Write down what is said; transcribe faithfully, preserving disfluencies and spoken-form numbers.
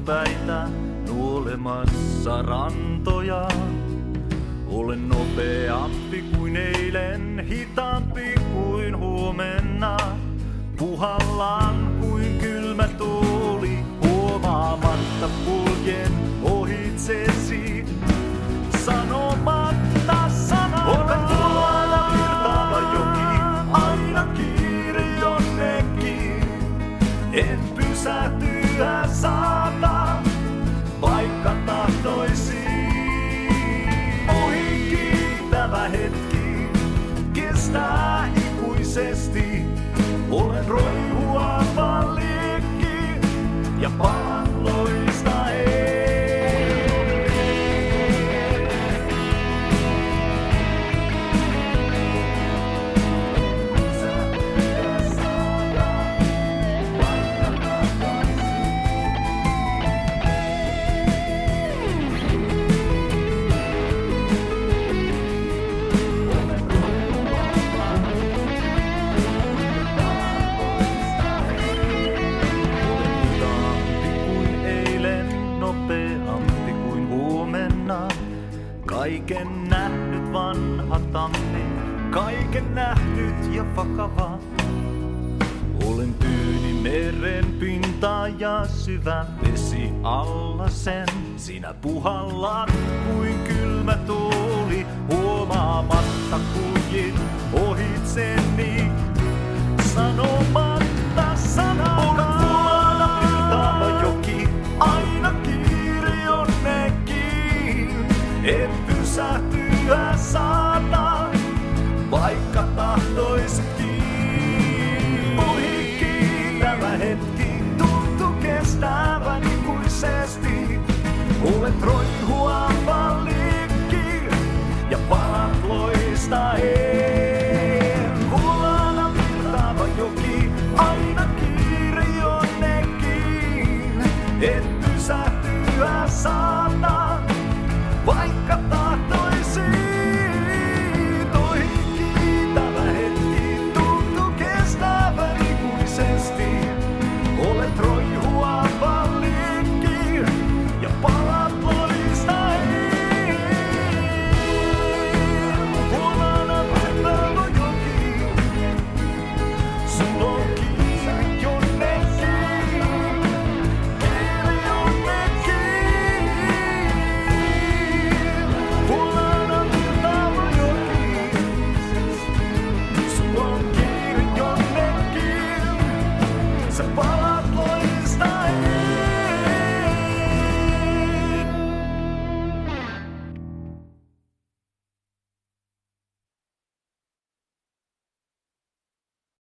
aamupäitä nuolemassa rantoja. Olen nopeampi kuin eilen, hitaampi kuin huomenna. Puhallan kuin kylmä tuuli, huomaamatta kuljen ohitsesi. Sanomatta sanaa. Olen vuonna virtaava joki, aina kiire jonnekin. En pysähtyä saata, vaikka tahtoisin. Ohi kiitävä hetki, kestää ikuisesti. Olen roihuava liekki ja palloista ei. Kaiken nähnyt vanha tammi, kaiken nähnyt ja vakava. Olen tyyni meren pinta ja syvä vesi alla sen. Sinä puhallat kuin kylmä tuuli, huomaamatta kuljin ohitseni. Sanomatta sanaakaan. Olen vuonna virtaava joki, aina kiire jonnekin. En pysähtyä saata, vaikka tahtoisikin. Ohi kiitävä hetki, tuntuu kestävän ikuisesti. Olet roihuava liekki ja palat loistaen. Vuonna virtaava joki, aina kiire jonnekin. En pysähtyä saata,